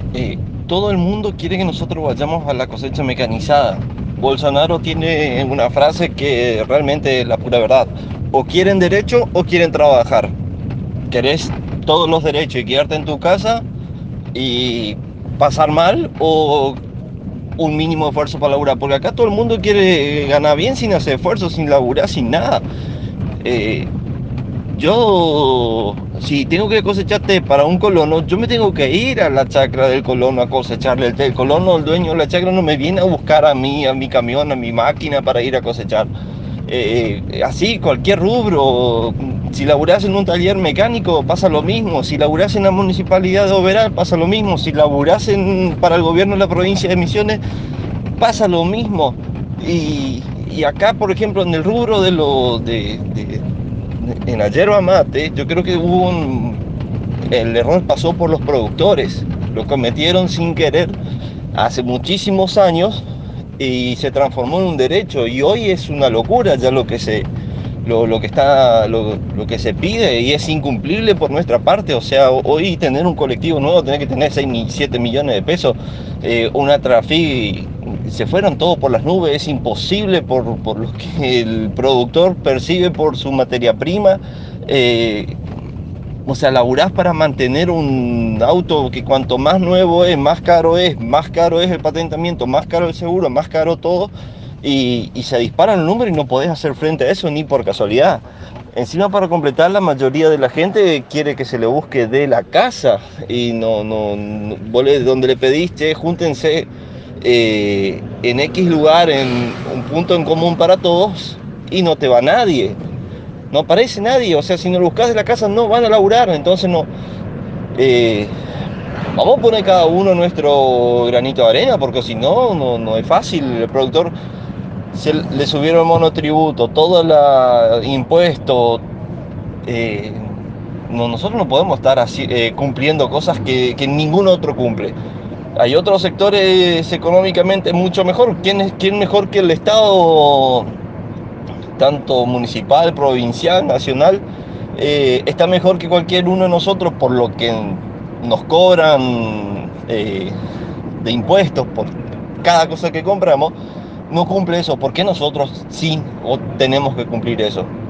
Todo el mundo quiere que nosotros vayamos a la cosecha mecanizada. Bolsonaro tiene una frase que realmente es la pura verdad. O quieren derecho o quieren trabajar. ¿Querés todos los derechos y quedarte en tu casa y pasar mal o un mínimo de esfuerzo para laburar? Porque acá todo el mundo quiere ganar bien sin hacer esfuerzo, sin laburar, sin nada. Eh, si tengo que cosechar té para un colono, yo me tengo que ir a la chacra del colono a cosecharle el té. El colono, el dueño de la chacra, no me viene a buscar a mí, a mi camión, a mi máquina para ir a cosechar. Así, cualquier rubro. Si laburás en un taller mecánico, pasa lo mismo. Si laburás en la municipalidad de Oberá, pasa lo mismo. Si laburás para el gobierno de la provincia de Misiones, pasa lo mismo. Y acá, por ejemplo, en el rubro en la yerba mate, yo creo que el error pasó por los productores, lo cometieron sin querer hace muchísimos años y se transformó en un derecho y hoy es una locura ya lo que se pide y es incumplible por nuestra parte. O sea, hoy tener un colectivo nuevo, tener que tener 7 millones de pesos, una Trafi, se fueron todos por las nubes, es imposible por lo que el productor percibe por su materia prima. Eh, o sea, laburás para mantener un auto que cuanto más nuevo es, más caro es el patentamiento, más caro el seguro, más caro todo, y se dispara el número y no podés hacer frente a eso ni por casualidad. Encima, para completar, la mayoría de la gente quiere que se le busque de la casa y donde le pediste, júntense en X lugar, en un punto en común para todos, y no te va nadie. No aparece nadie. O sea, si no lo buscas de la casa no van a laburar. Entonces no. eh, Vamos a poner cada uno nuestro granito de arena, porque si no, no es fácil. El productor le subieron el monotributo, todo el impuesto. eh, Nosotros no podemos estar así, cumpliendo cosas que ningún otro cumple. Hay otros sectores económicamente mucho mejor. ¿Quién mejor que el Estado, tanto municipal, provincial, nacional? Está mejor que cualquier uno de nosotros por lo que nos cobran de impuestos por cada cosa que compramos. No cumple eso. ¿Por qué nosotros sí o tenemos que cumplir eso?